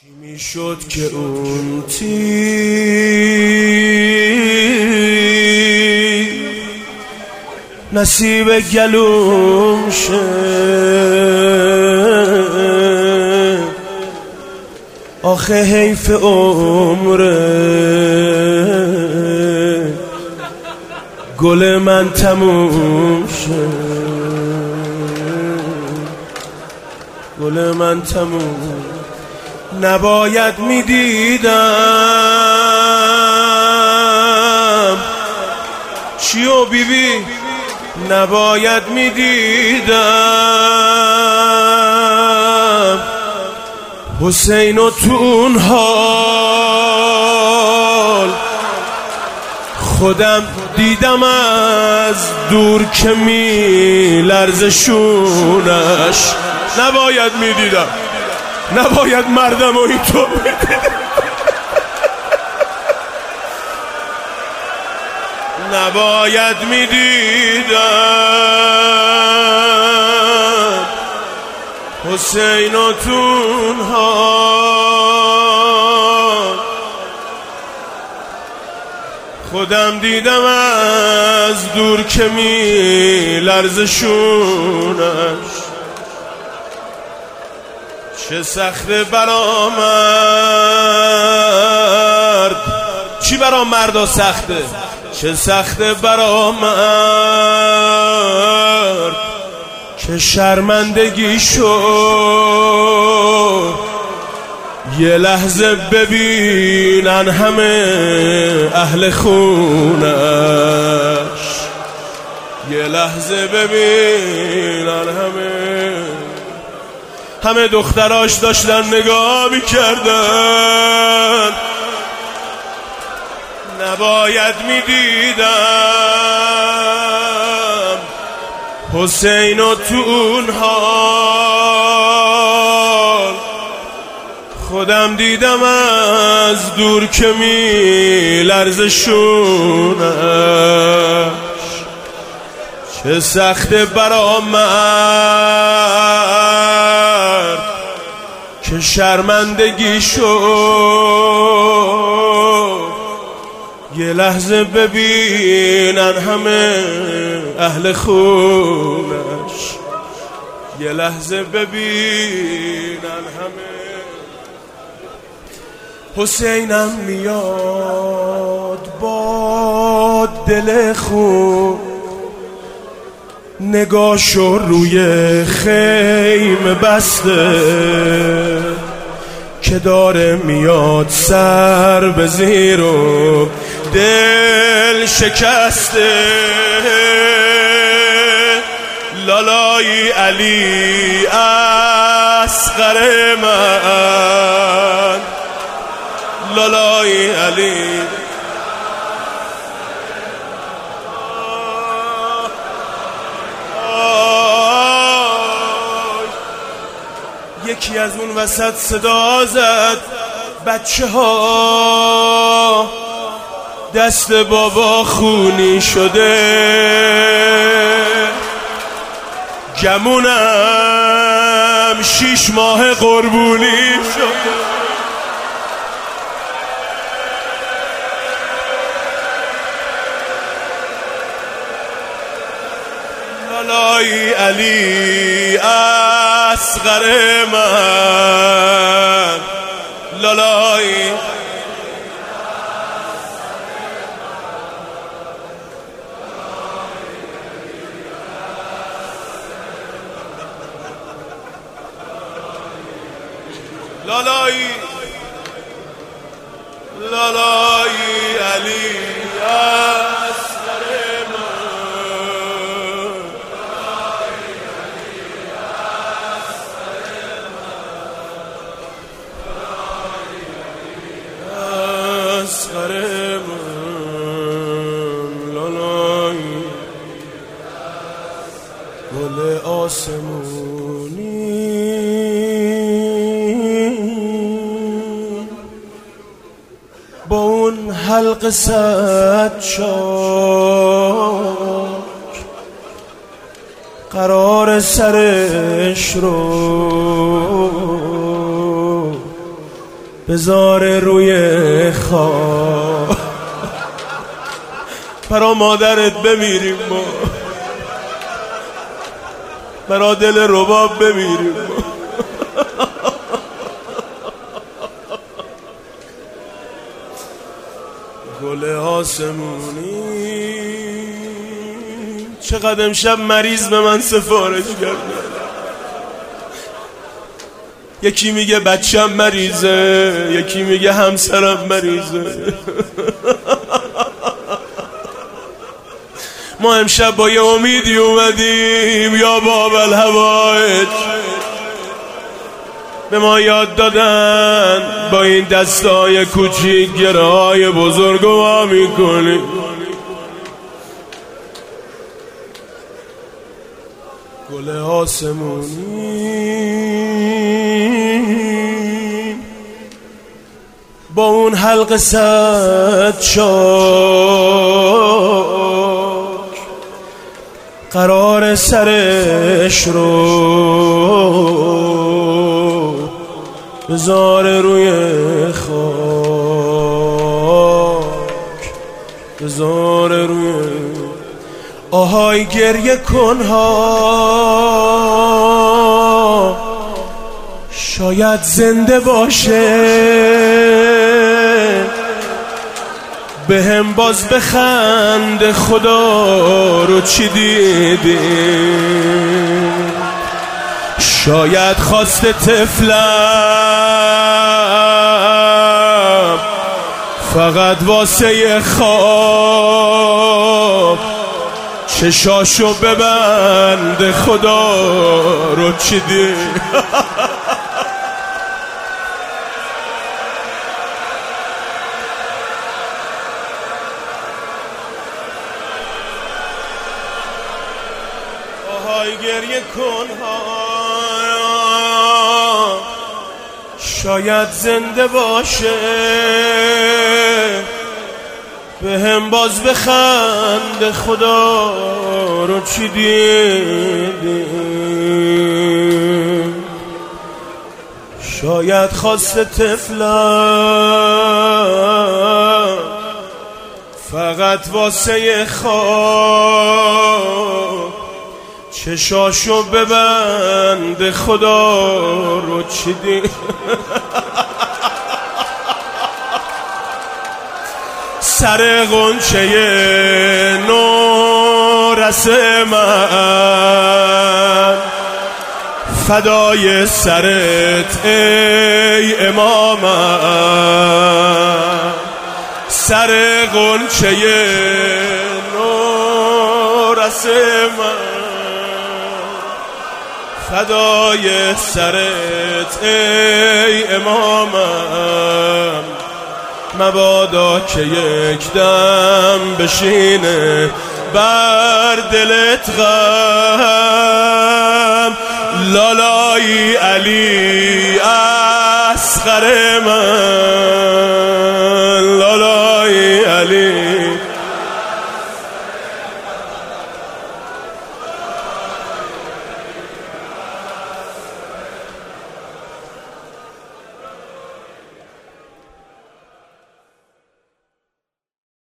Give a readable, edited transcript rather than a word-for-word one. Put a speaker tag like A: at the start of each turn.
A: چی میشد که اون تیر نصیب گلوم شه؟ آخه حیف عمره گل من تموم شه، گل من تموم. نباید میدیدم چیو بیبی، نباید میدیدم حسین و تو اون حال. خودم دیدم از دور که میلرزه شونش. نباید میدیدم، نباید مردم و اینطور میدیدم، نباید میدیدم حسین و تو اون حال. خودم دیدم از دور که میلرزه شونش. چه سخته برا مرد، چی برا مردا سخته؟ چه سخته برا مرد که شرمندگی شد یه لحظه ببینن همه اهل خونش. یه لحظه ببینن همه دختراش داشتن نگاه میکردن. نباید میدیدم حسین و تو اون حال. خودم دیدم از دور که میلرزه شونش. چه سخته برا مرد که شرمندگی شد یه لحظه ببینن همه اهل خونش. یه لحظه ببینن همه. حسینم میاد با دل خون، نگاشو روی خیمه بسته که داره میاد سر به زیر و دل شکسته. لالای علی اصغر من، لالای علی. یکی از اون وسط صدا زد بچه ها دست بابا خونی شده. گمونم 6 ماه قربونی شده. لالای علی اصغر من، لالای لالای لالای علی اصغر من، اصغر من، لالای گل آسمونی با اون حلق صد چاک قرار سرش رو بذار روی خواب برا مادرت بمیریم ما، برا دل رباب بمیریم ما. گل آسمونی چقدر امشب مریض به من سفارش کرده. یکی میگه بچم مریضه، یکی میگه همسرم مریضه. ما امشب با یه امیدی اومدیم، یا باب الهوایج به ما یاد دادن با این دستای کوچیک گره‌های بزرگ وا میکنیم. گل آسمونی با اون حلق صد شاک قرار سرش رو بذار روی خاک، بذار روی آهای گریه کنها شاید زنده باشه، به هم باز بخند خدا رو چی دیدی. شاید خواست طفلم فقط واسه خواب چشاشو ببند خدا رو چی دید. آهای گریه کنها شاید زنده باشه، به هم باز بخند خدا رو چی دیدی. شاید خواست طفلم فقط واسه خواب چشاشو ببند خدا رو چی دید. سر غنچه نورس من فدای سرت ای امامم. سر غنچه نورس من فدای سرت ای امامم. مبادا که یک دم بشینه بر دلت غم، لالای علی اصغر من.